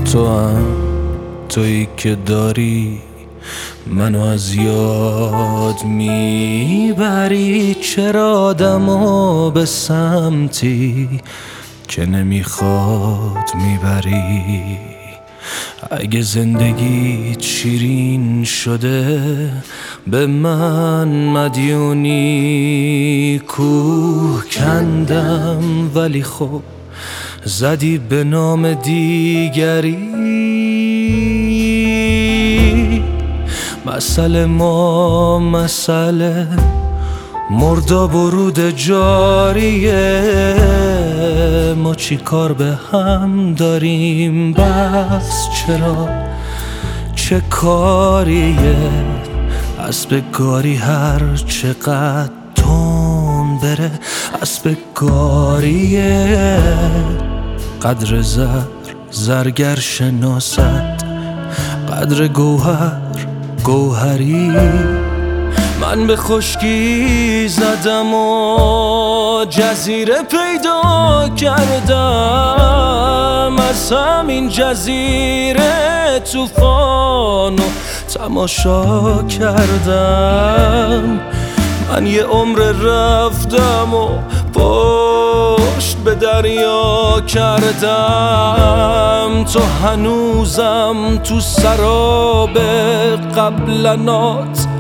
تو هم تویی که داری منو از یاد میبری. چرا آدمو به سمتی که نمیخواد میبری؟ اگه زندگیت شیرین شده به من مدیونی. کوه کندم ولی خب زدی به نام دیگری. مسئله ما مسئله مرداب و رود جاریه. ما چی کار به هم داریم؟ بس چرا چه کاریه؟ اسب گاری هر چقدر تون بره اسب گاریه. قدر زرگر شناست قدر گوهری. من به خشکی زدم و جزیره پیدا کردم. از همین جزیره طوفانو تماشا کردم. من یه عمر رفتم و پشت به دریا کردم. تو هنوزم تو سراب قبلنات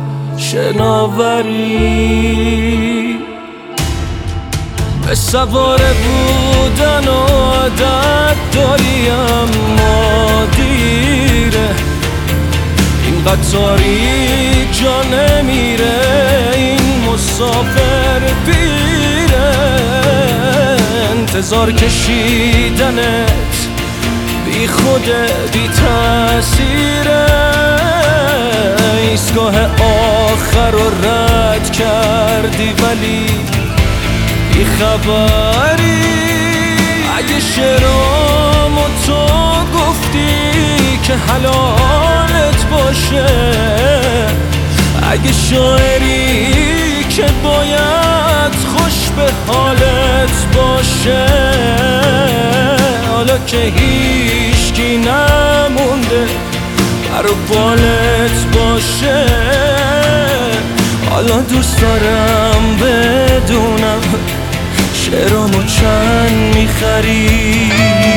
شناوری. به سواره بودن عادت داری اما دیره. این قطاری جا نمیره، این مسافر پیره. انتظار کشیدنت بی خوده بی تأثیره. ایستگاه آخر رو رد کردی ولی بی خبری. اگه شعرامو تو گفتی که حلالت باشه، اگه شاعری که باید خوش به حالت باشه، حالا که هیچکی نمونده بر بالت باشه، حالا دوست دارم بدونم شعرامو چند میخری.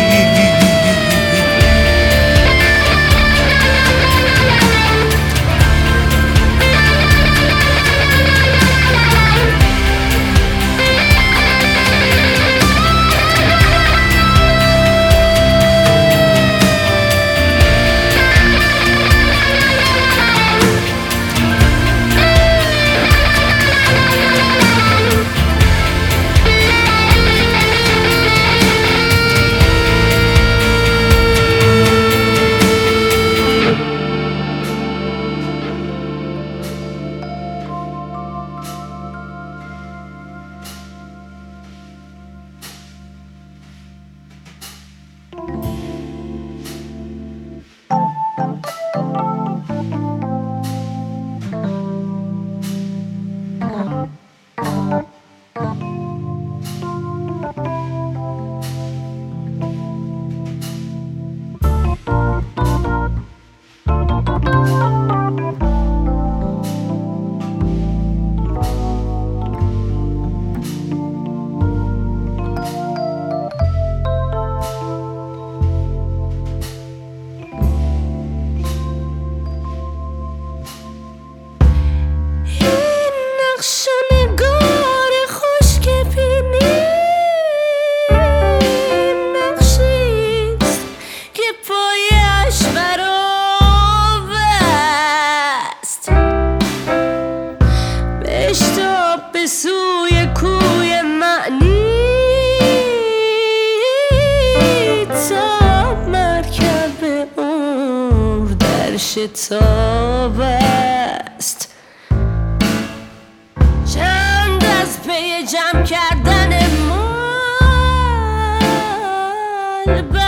به سوی کوی معنی تا مرکب عمر در شتاب است. چند از پی جمع کردن مال